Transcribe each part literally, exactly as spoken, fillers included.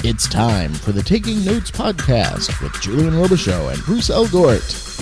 It's time for the Taking Notes podcast with Julian Robichaux and Bruce Elgort.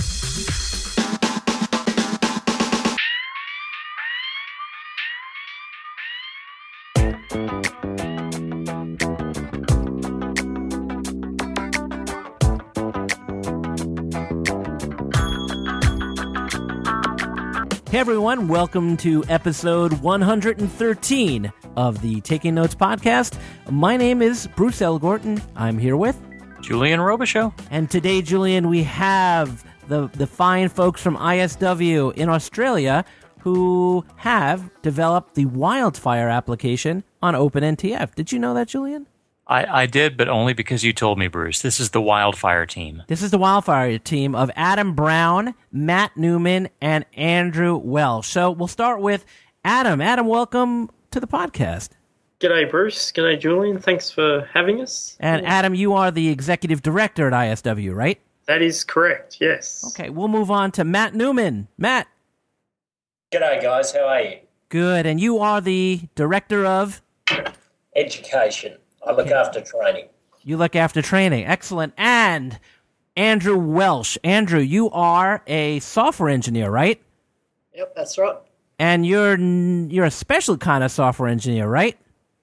Hey everyone, welcome to episode one hundred thirteen of the Taking Notes podcast. My name is Bruce Elgort, and I'm here with Julian Robichaux. And today, Julian, we have the, the fine folks from I S W in Australia who have developed the wildfire application on OpenNTF. Did you know that, Julian? I, I did, but only because you told me, Bruce. This is the wildfire team. This is the wildfire team of Adam Brown, Matt Newman, and Andrew Welsh. So we'll start with Adam. Adam, welcome to the podcast. G'day, Bruce. G'day, Julian. Thanks for having us. And Adam, you are the executive director at I S W, right? That is correct, yes. Okay, we'll move on to Matt Newman. Matt. G'day, guys. How are you? Good. And you are the director of? Education. I look okay. after training. You look after training. Excellent. And Andrew Welsh. Andrew, you are a software engineer, right? Yep, that's right. And you're you're a special kind of software engineer, right?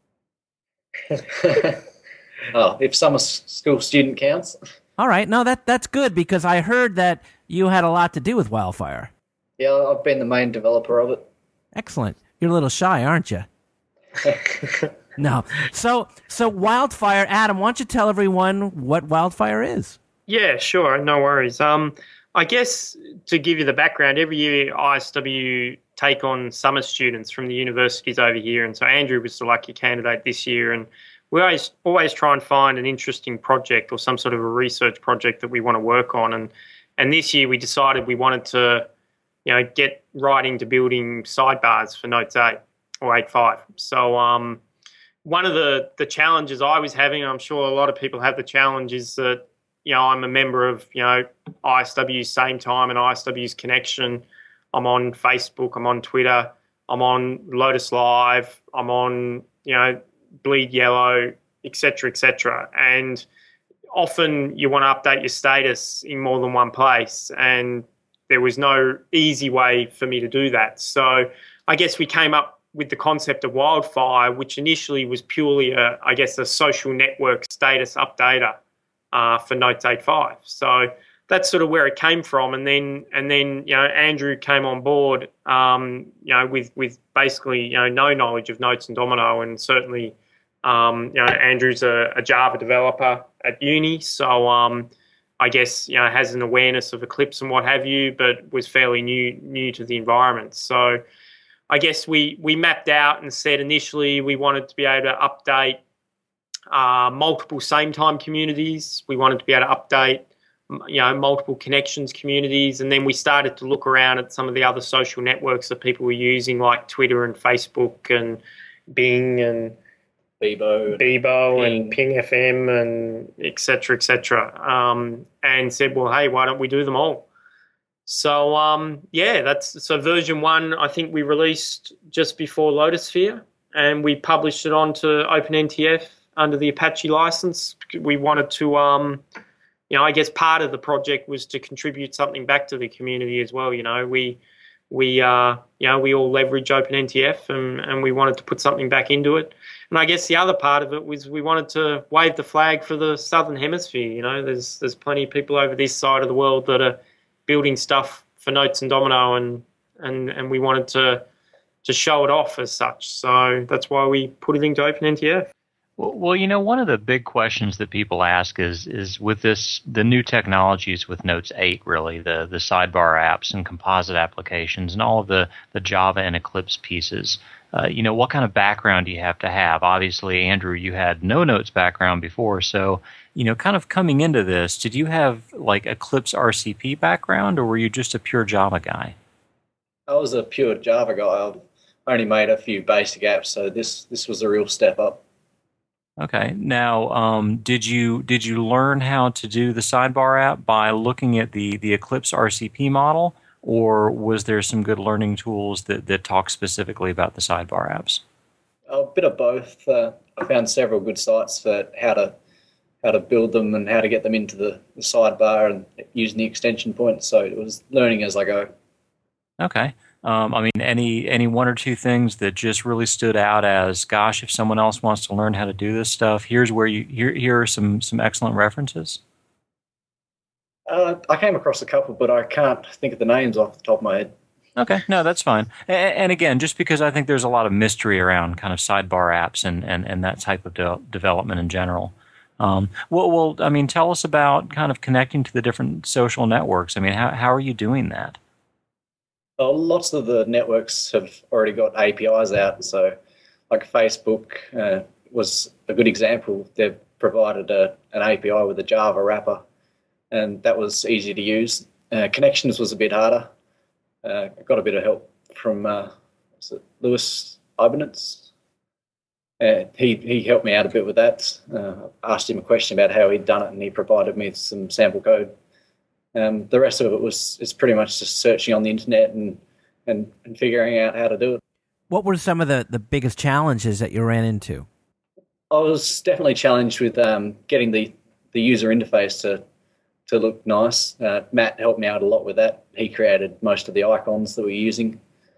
Oh, if summer school student counts. All right. No, that that's good because I heard that you had a lot to do with Wildfire. Yeah, I've been the main developer of it. Excellent. You're a little shy, aren't you? No. So, so Wildfire, Adam, why don't you tell everyone what Wildfire is? Yeah, sure. No worries. Um, I guess to give you the background, every year I S W take on summer students from the universities over here. And so Andrew was the lucky candidate this year. And we always, always try and find an interesting project or some sort of a research project that we want to work on. And, and this year we decided we wanted to, you know, get right into building sidebars for Notes eight or eight point five. So, um, one of the, the challenges I was having, and I'm sure a lot of people have the challenge, is that, you know, I'm a member of, you know, I S W's Same Time and I S W's Connection. I'm on Facebook, I'm on Twitter, I'm on Lotus Live, I'm on, you know, Bleed Yellow, et cetera, et cetera. And often you want to update your status in more than one place, and there was no easy way for me to do that. So I guess we came up with the concept of Wildfire, which initially was purely, a, I guess, a social network status updater uh, for Notes eight point five. So that's sort of where it came from. And then, and then you know, Andrew came on board, um, you know, with, with basically, you know, no knowledge of Notes and Domino, and certainly, um, you know, Andrew's a, a Java developer at uni, so um, I guess, you know, has an awareness of Eclipse and what have you, but was fairly new new to the environment. So I guess we, we mapped out and said initially we wanted to be able to update uh, multiple same-time communities. We wanted to be able to update, you know, multiple connections communities. And then we started to look around at some of the other social networks that people were using, like Twitter and Facebook and Bing and Bebo, Bebo and Ping F M and et cetera, et cetera. Um, and said, well, hey, why don't we do them all? So, um, yeah, that's so version one, I think we released just before Lotusphere, and we published it onto OpenNTF under the Apache license. We wanted to, um, you know, I guess part of the project was to contribute something back to the community as well. You know, we, we, uh, you know, we all leverage OpenNTF, and, and we wanted to put something back into it. And I guess the other part of it was we wanted to wave the flag for the Southern Hemisphere. You know, there's there's plenty of people over this side of the world that are building stuff for Notes and Domino, and, and, and we wanted to to show it off as such. So that's why we put it into OpenNTF. Well, well, you know, one of the big questions that people ask is is with this the new technologies with Notes eight, really the the sidebar apps and composite applications and all of the the Java and Eclipse pieces. Uh, you know, what kind of background do you have to have? Obviously, Andrew, you had no Notes background before, so, you know, kind of coming into this, did you have, like, Eclipse R C P background, or were you just a pure Java guy? I was a pure Java guy. I only made a few basic apps, so this this was a real step up. Okay. Now, um, did you did you learn how to do the sidebar app by looking at the, the Eclipse R C P model, or was there some good learning tools that, that talk specifically about the sidebar apps? A bit of both. Uh, I found several good sites for how to how to build them and how to get them into the, the sidebar and using the extension points. So it was learning as I go. Okay. Um, I mean, any any one or two things that just really stood out as, gosh, if someone else wants to learn how to do this stuff, here's where you here here are some some excellent references. Uh, I came across a couple, but I can't think of the names off the top of my head. Okay, no, that's fine. And, and again, just because I think there's a lot of mystery around kind of sidebar apps and, and, and that type of de- development in general. Um, well, well, I mean, tell us about kind of connecting to the different social networks. I mean, how how are you doing that? Well, lots of the networks have already got A P Is out. So, like Facebook uh, was a good example. They've provided a, an A P I with a Java wrapper, and that was easy to use. Uh, connections was a bit harder. Uh, I got a bit of help from uh, was it Lewis Ibanez. Uh, he he helped me out a bit with that. Uh, I asked him a question about how he'd done it, and he provided me some sample code. Um, the rest of it was is pretty much just searching on the internet and, and, and figuring out how to do it. What were some of the, the biggest challenges that you ran into? I was definitely challenged with um, getting the, the user interface to to look nice. Uh, Matt helped me out a lot with that. He created most of the icons that we're using.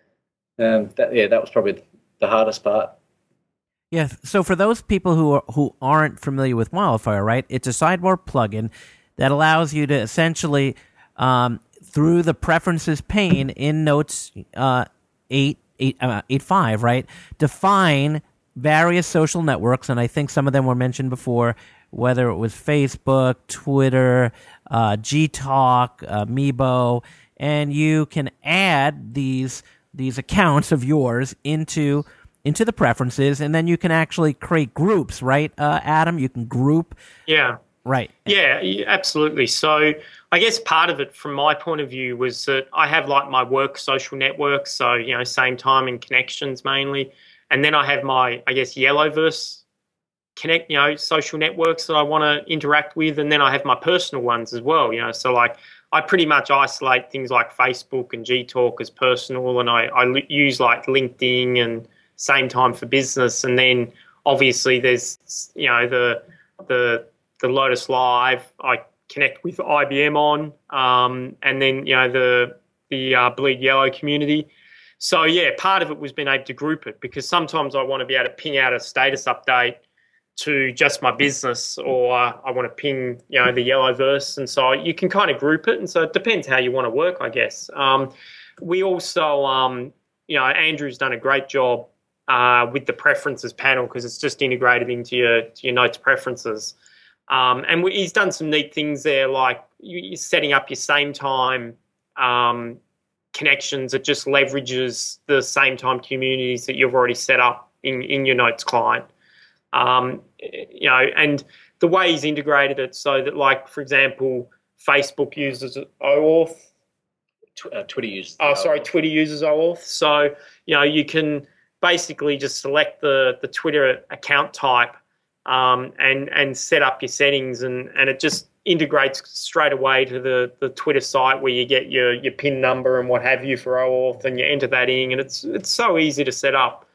Um, that, yeah, that was probably the hardest part. Yeah, so for those people who are, who aren't familiar with Wildfire, right, it's a sidebar plugin that allows you to essentially, um, through the preferences pane in Notes uh, eight, eight, uh, eight five, right, define various social networks, and I think some of them were mentioned before, whether it was Facebook, Twitter, uh, Gtalk, uh, Meebo, and you can add these these accounts of yours into into the preferences, and then you can actually create groups, right, uh, Adam? You can group. Yeah. Right. Yeah, absolutely. So I guess part of it from my point of view was that I have like my work social networks, so, you know, same time and connections mainly. And then I have my, I guess, Yellowverse connect, you know, social networks that I want to interact with. And then I have my personal ones as well, you know. So like I pretty much isolate things like Facebook and Gtalk as personal, and I, I use like LinkedIn and Same Time for Business. And then obviously there's, you know, the, the, the Lotus Live, I connect with I B M on, um, and then, you know, the the uh, Bleed Yellow community. So, yeah, part of it was being able to group it, because sometimes I want to be able to ping out a status update to just my business, or uh, I want to ping, you know, the Yellowverse, and so you can kind of group it, and so it depends how you want to work, I guess. Um, we also, um, you know, Andrew's done a great job uh, with the preferences panel, because it's just integrated into your, to your Notes preferences. Um, and we, he's done some neat things there, like you, you're setting up your same time um, connections. It just leverages the same time communities that you've already set up in, in your Notes client. Um, you know, and the way he's integrated it so that, like, for example, Facebook uses OAuth. Tw- uh, Twitter uses Oh, sorry, Twitter uses OAuth. So, you know, you can basically just select the, the Twitter account type, Um, and and set up your settings, and, and it just integrates straight away to the, the Twitter site where you get your, your PIN number and what have you for OAuth, and you enter that in, and it's it's so easy to set up.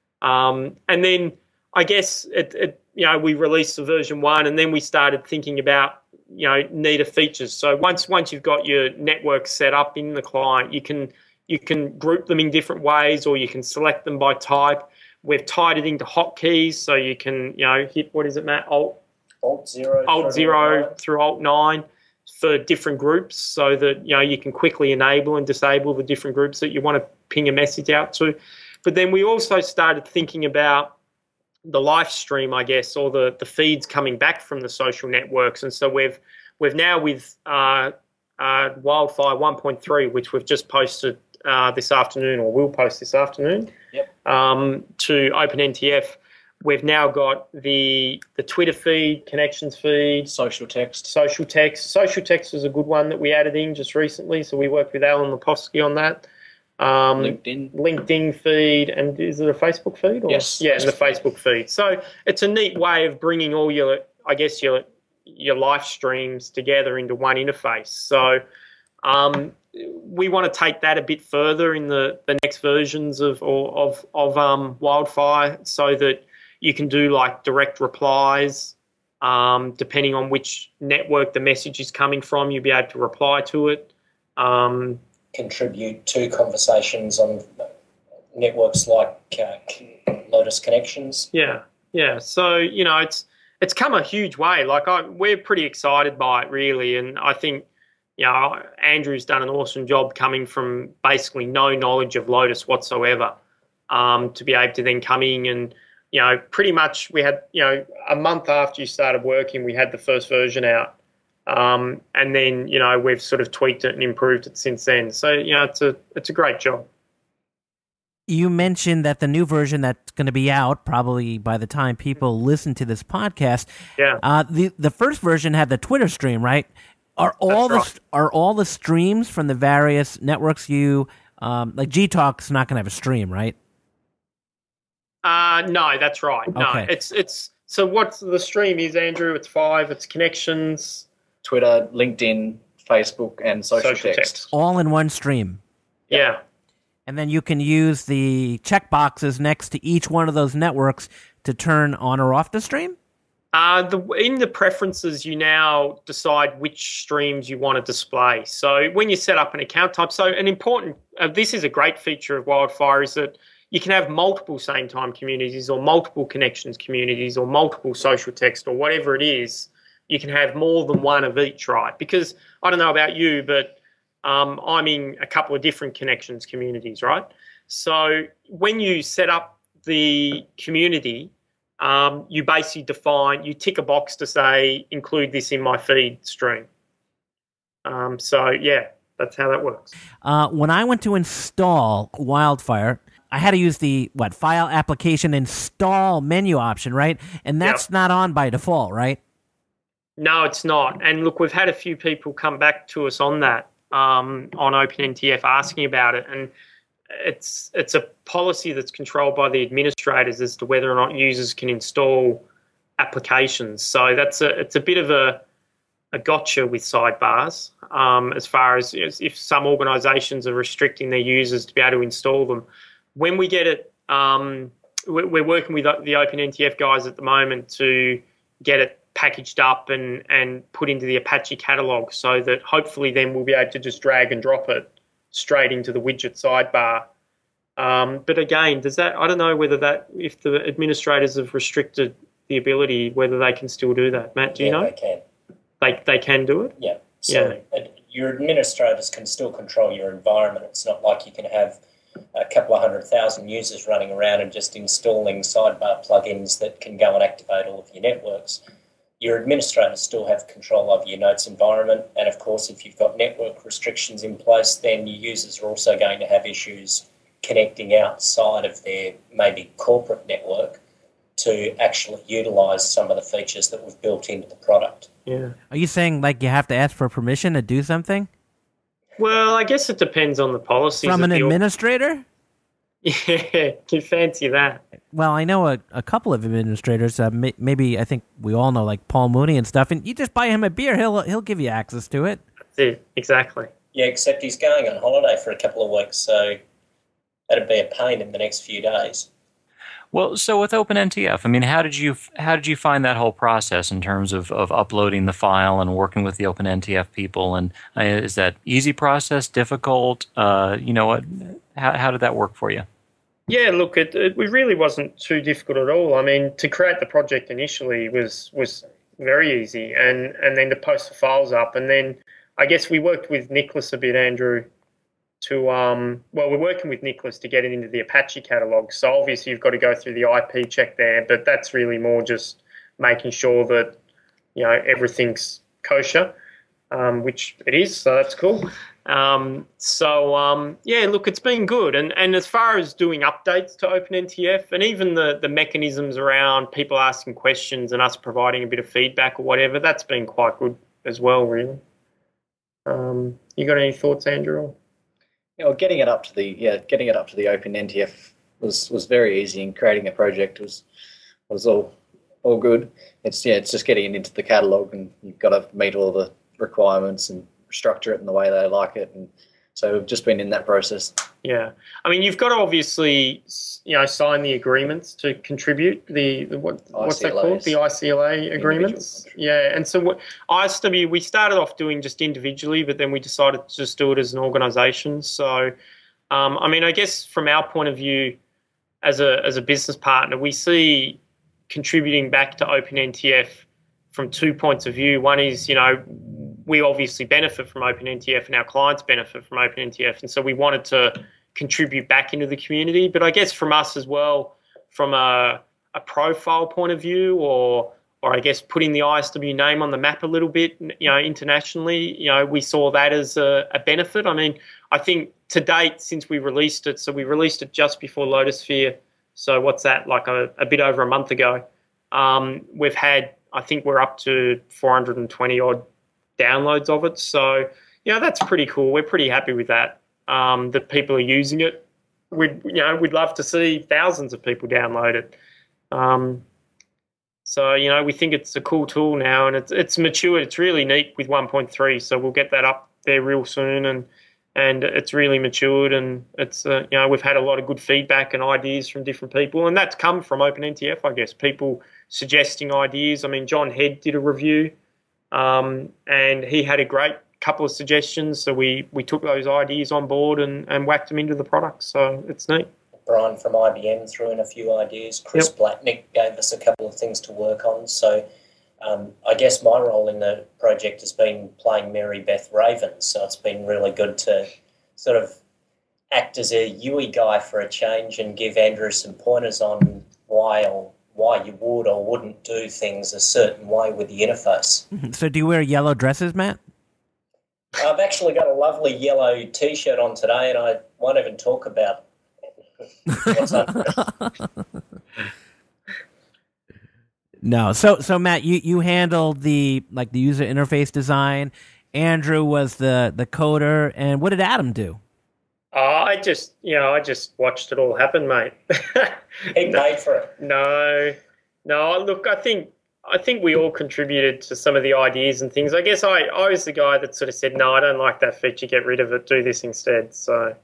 Um, and then I guess it, it you know we released the version one, and then we started thinking about you know neater features. So once once you've got your network set up in the client, you can you can group them in different ways, or you can select them by type. We've tied it into hotkeys, so you can, you know, hit, what is it, Matt? Alt, Alt zero. Alt zero through Alt nine for different groups, so that, you know, you can quickly enable and disable the different groups that you want to ping a message out to. But then we also started thinking about the live stream, I guess, or the, the feeds coming back from the social networks. And so we've we've now with uh, uh, Wildfire one point three, which we've just posted uh, this afternoon, or will post this afternoon, Yep. um, to OpenNTF, we've now got the the Twitter feed, connections feed, social text. social text. Social text was a good one that we added in just recently, so we worked with Alan Leposki on that. Um, LinkedIn. LinkedIn feed, and is it a Facebook feed? Or? Yes. Yeah, and the Facebook feed. So it's a neat way of bringing all your, I guess, your your live streams together into one interface. So um, we want to take that a bit further in the, the next versions of or, of of um, Wildfire, so that you can do like direct replies Um, depending on which network the message is coming from, you'll be able to reply to it. Um, Contribute to conversations on networks like uh, Lotus Connections. Yeah, yeah. So, you know, it's it's come a huge way. Like, I, we're pretty excited by it, really. And I think, you know, Andrew's done an awesome job coming from basically no knowledge of Lotus whatsoever, um, to be able to then come in and, you know, pretty much we had, you know, a month after you started working, we had the first version out. Um, and then, you know, we've sort of tweaked it and improved it since then. So, you know, it's a it's a great job. You mentioned that the new version that's going to be out probably by the time people listen to this podcast. Yeah. Uh, the the first version had the Twitter stream, right? Are all That's the right. are all the streams from the various networks you um, like? G Talk's not going to have a stream, right? Uh, no, that's right. No, Okay. it's it's so what's the stream is, Andrew? It's five. It's connections, Twitter, LinkedIn, Facebook, and social, social text. text. All in one stream. Yeah. And then you can use the checkboxes next to each one of those networks to turn on or off the stream? Uh, the, in the preferences, you now decide which streams you want to display. So when you set up an account type, so an important, uh, this is a great feature of Wildfire, is that you can have multiple same-time communities or multiple connections communities or multiple social text or whatever it is. You can have more than one of each, right? Because I don't know about you, but Um, I'm in a couple of different connections communities, right? So when you set up the community, um, you basically define, you tick a box to say, include this in my feed stream. Um, so, yeah, that's how that works. Uh, when I went to install Wildfire, I had to use the, what, file application install menu option, right? And that's Yep. not on by default, right? No, it's not. And look, we've had a few people come back to us on that. Um, on OpenNTF asking about it, and it's it's a policy that's controlled by the administrators as to whether or not users can install applications. So that's a it's a bit of a a gotcha with sidebars, um, as far as, as if some organisations are restricting their users to be able to install them. When we get it, um, we're, we're working with the OpenNTF guys at the moment to get it packaged up and, and put into the Apache catalog, so that hopefully then we'll be able to just drag and drop it straight into the widget sidebar. Um, but again, does that, I don't know whether that, if the administrators have restricted the ability, whether they can still do that. Matt, do you Yeah, know? they can. They, they can do it? Yeah. So Yeah. uh, your administrators can still control your environment. It's not like you can have a couple of hundred thousand users running around and just installing sidebar plugins that can go and activate all of your networks. Your administrators still have control over your notes environment, and of course, if you've got network restrictions in place, then your users are also going to have issues connecting outside of their maybe corporate network to actually utilise some of the features that we've built into the product. Yeah. Are you saying, like, you have to ask for permission to do something? Well, I guess it depends on the policies. From of an the org- administrator? Yeah, you fancy that. Well, I know a, a couple of administrators. Uh, may, maybe I think we all know, like Paul Mooney and stuff. And you just buy him a beer, he'll he'll give you access to it. That's it, exactly. Yeah, except he's going on holiday for a couple of weeks, so that'd be a pain in the next few days. Well, so with OpenNTF, I mean, how did you how did you find that whole process in terms of, of uploading the file and working with the OpenNTF people? And uh, is that easy process, difficult? Uh, you know what? How how did that work for you? Yeah, look, it, it really wasn't too difficult at all. I mean, to create the project initially was was very easy, and, and then to post the files up, and then I guess we worked with Nicholas a bit, Andrew, to um well, we're working with Nicholas to get it into the Apache catalog. So obviously you've got to go through the I P check there, but that's really more just making sure that, you know, everything's kosher, um, which it is. So that's cool. Um, so, um, yeah, look, it's been good. And, and as far as doing updates to OpenNTF and even the, the mechanisms around people asking questions and us providing a bit of feedback or whatever, that's been quite good as well, really. Um, you got any thoughts, Andrew? You know, getting it up to the yeah, getting it up to the OpenNTF was, was very easy, and creating a project was was all all good. It's yeah, it's just getting it into the catalog, and you've got to meet all the requirements and structure it in the way they like it, and So we've just been in that process. Yeah, I mean, you've got to obviously, you know, sign the agreements to contribute. The, the what what's that called? The I C L A agreements. Yeah, and so what, I S W, we started off doing just individually, but then we decided to just do it as an organisation. So, um, I mean, I guess from our point of view, as a as a business partner, we see contributing back to OpenNTF from two points of view. One is, you know, we obviously benefit from OpenNTF and our clients benefit from OpenNTF, and so we wanted to contribute back into the community. But I guess from us as well, from a, a profile point of view, or or I guess putting the I S W name on the map a little bit, you know, internationally, you know, we saw that as a, a benefit. I mean, I think to date, since we released it, so we released it just before Lotusphere, so what's that, like a, a bit over a month ago, um, we've had, I think we're up to four hundred twenty odd downloads of it. So, you know, that's pretty cool. We're pretty happy with that, um, that people are using it. We'd, you know, we'd love to see thousands of people download it. Um, so, you know, we think it's a cool tool now, and it's it's matured. It's really neat with one point three, so we'll get that up there real soon, and and it's really matured, and it's, uh, you know, we've had a lot of good feedback and ideas from different people, and that's come from OpenNTF, I guess, people suggesting ideas. I mean, John Head did a review, um, and he had a great couple of suggestions, so we, we took those ideas on board and, and whacked them into the product, so it's neat. Brian from I B M threw in a few ideas. Chris yep. Blacknick gave us a couple of things to work on. So um, I guess my role in the project has been playing Mary Beth Raven, so it's been really good to sort of act as a U I guy for a change and give Andrew some pointers on why or why you would or wouldn't do things a certain way with the interface. So do you wear yellow dresses, Matt? I've actually got a lovely yellow T-shirt on today, and I won't even talk about what's under it. No, so so Matt, you, you handled the like the user interface design. Andrew was the, the coder, and what did Adam do? Oh, I just you know I just watched it all happen, mate. He paid for it. No, no. Look, I think. I think we all contributed to some of the ideas and things. I guess I, I was the guy that sort of said, no, I don't like that feature, get rid of it, do this instead. So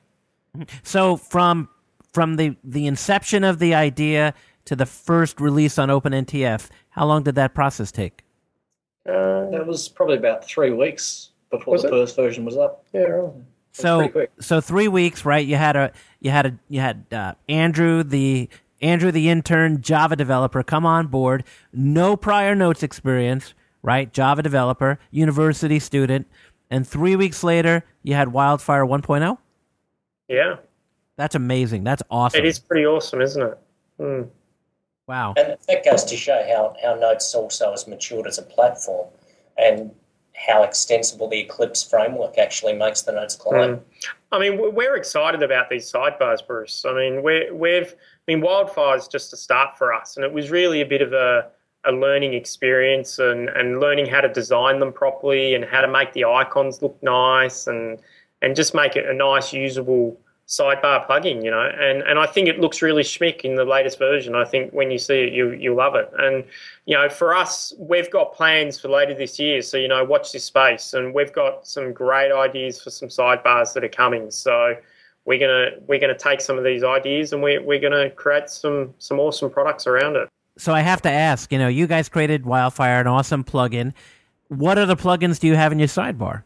so from from the, the inception of the idea to the first release on OpenNTF, how long did that process take? Uh, that was probably about three weeks before the it? first version was up. Yeah, right. So so three weeks, right? You had a you had a you had uh, Andrew the Andrew, the intern Java developer, come on board. No prior notes experience, right? Java developer, university student. And three weeks later, you had Wildfire one point oh? Yeah. That's amazing. That's awesome. It is pretty awesome, isn't it? Mm. Wow. And that goes to show how, how Notes also has matured as a platform and how extensible the Eclipse framework actually makes the Notes client. Mm. I mean, we're excited about these sidebars, Bruce. I mean, we're, we've... I mean, Wildfire is just a start for us, and it was really a bit of a, a learning experience and, and learning how to design them properly and how to make the icons look nice and and just make it a nice, usable sidebar plugin, you know. And, and I think it looks really schmick in the latest version. I think when you see it, you, you'll love it. And, you know, for us, we've got plans for later this year, so, you know, watch this space. And we've got some great ideas for some sidebars that are coming, so we're gonna we're gonna take some of these ideas and we're we're gonna create some some awesome products around it. So I have to ask, you know, you guys created Wildfire, an awesome plugin. What other plugins do you have in your sidebar?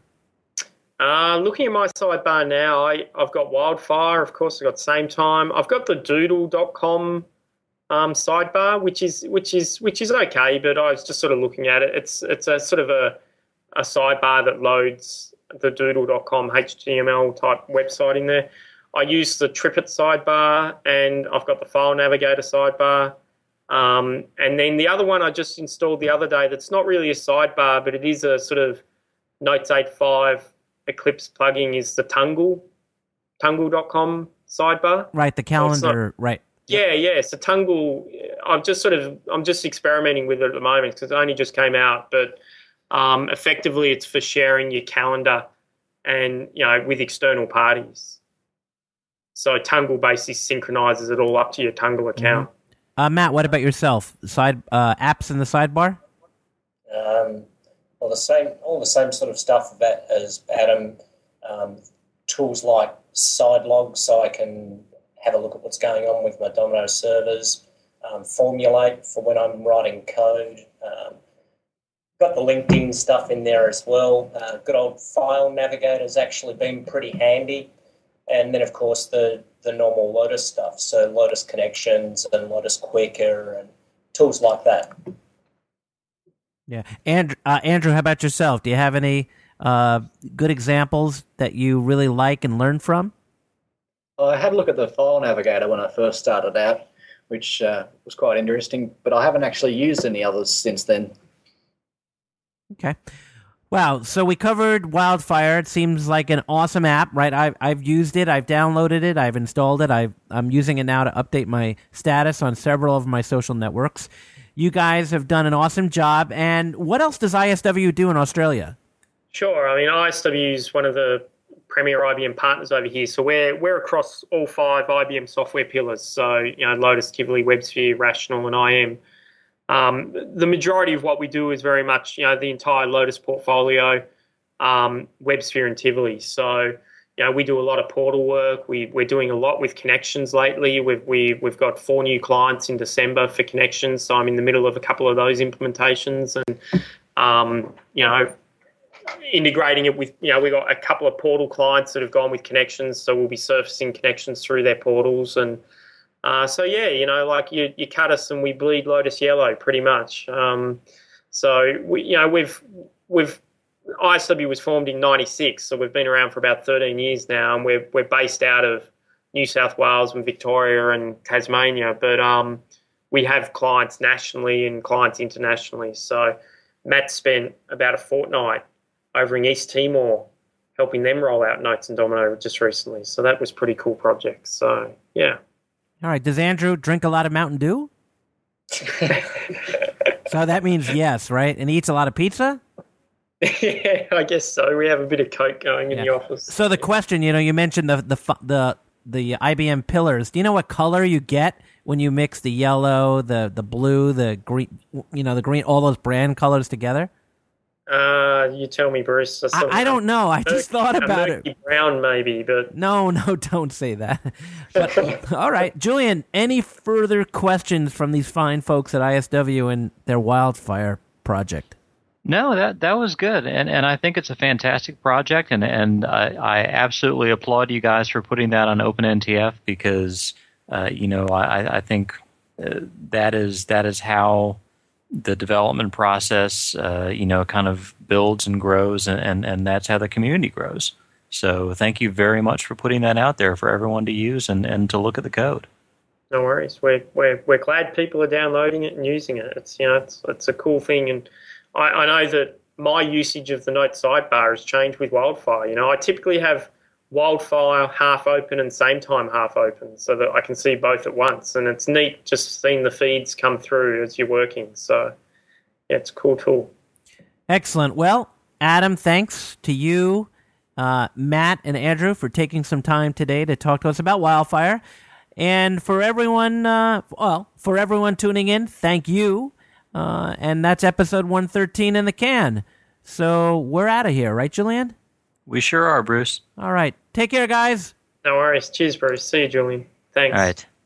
Uh, looking at my sidebar now, I, I've got Wildfire, of course. I've got Same Time. I've got the Doodle dot com um, sidebar, which is which is which is okay, but I was just sort of looking at it. It's it's a sort of a a sidebar that loads the Doodle dot com H T M L type website in there. I use the Tripit sidebar, and I've got the File Navigator sidebar. Um, and then the other one I just installed the other day that's not really a sidebar, but it is a sort of Notes eight point five Eclipse plugin is the Tungle, Tungle dot com sidebar. Right, the calendar, not, right. Yeah, yeah. So Tungle, I've just sort of, I'm just experimenting with it at the moment because it only just came out, but um, effectively it's for sharing your calendar and, you know, with external parties. So Tungle basically synchronizes it all up to your Tungle account. Mm-hmm. Uh, Matt, what about yourself? Side uh, apps in the sidebar? Um, well, the same, all the same sort of stuff that as Adam. Um, tools like Sidelog, so I can have a look at what's going on with my Domino servers, um, Formulate for when I'm writing code. Um, got the LinkedIn stuff in there as well. Uh, good old File Navigator's actually been pretty handy. And then, of course, the, the normal Lotus stuff, so Lotus Connections and Lotus Quicker and tools like that. Yeah. And, uh, Andrew, how about yourself? Do you have any uh, good examples that you really like and learn from? I had a look at the File Navigator when I first started out, which uh, was quite interesting, but I haven't actually used any others since then. Okay. Wow. So we covered Wildfire. It seems like an awesome app, right? I've, I've used it. I've downloaded it. I've installed it. I've, I'm using it now to update my status on several of my social networks. You guys have done an awesome job. And what else does I S W do in Australia? Sure. I mean, I S W is one of the premier I B M partners over here. So we're we're across all five I B M software pillars. So, you know, Lotus, Tivoli, WebSphere, Rational, and I M. Um, the majority of what we do is very much, you know, the entire Lotus portfolio, um, WebSphere and Tivoli. So, you know, we do a lot of portal work. We, we're doing a lot with Connections lately. We've, we, we've got four new clients in December for Connections. So I'm in the middle of a couple of those implementations and, um, you know, integrating it with, you know, we've got a couple of portal clients that have gone with Connections. So we'll be surfacing Connections through their portals. And uh, so, yeah, you know, like you, you cut us and we bleed Lotus yellow pretty much. Um, so, we, you know, we've, we've, I S W was formed in ninety-six, so we've been around for about thirteen years now, and we're we're based out of New South Wales and Victoria and Tasmania, but um, we have clients nationally and clients internationally. So Matt spent about a fortnight over in East Timor helping them roll out Notes and Domino just recently, so that was a pretty cool project. So, yeah. All right, does Andrew drink a lot of Mountain Dew? So that means yes, right? And he eats a lot of pizza? Yeah, I guess so. We have a bit of Coke going in Yeah. the office. So the question, you know, you mentioned the the the the I B M pillars. Do you know what color you get when you mix the yellow, the the blue, the green, you know, the green, all those brand colors together? Uh, you tell me, Bruce. I, I don't know. I just thought about murky it. Brown, maybe, but No, no, don't say that. But all right, Julian. Any further questions from these fine folks at I S W and their Wildfire project? No, that that was good, and and I think it's a fantastic project, and and I, I absolutely applaud you guys for putting that on OpenNTF because uh, you know I I think uh, that is that is how the development process uh, you know kind of builds and grows, and, and and that's how the community grows. So thank you very much for putting that out there for everyone to use and, and to look at the code. no worries. We're we're we're glad people are downloading it and using it. It's you know it's it's a cool thing, and I, I know that my usage of the Note sidebar has changed with Wildfire. You know, I typically have Wildfire half open and same time half open so that I can see both at once. And it's neat just seeing the feeds come through as you're working. So, yeah, it's a cool tool. Excellent. Well, Adam, thanks to you, uh, Matt, and Andrew for taking some time today to talk to us about Wildfire. And for everyone, uh, well, for everyone tuning in, thank you. Uh, and that's episode one thirteen in the can. So we're out of here, right, Julian? We sure are, Bruce. All right. Take care, guys. No worries. Cheers, Bruce. See you, Julian. Thanks. All right.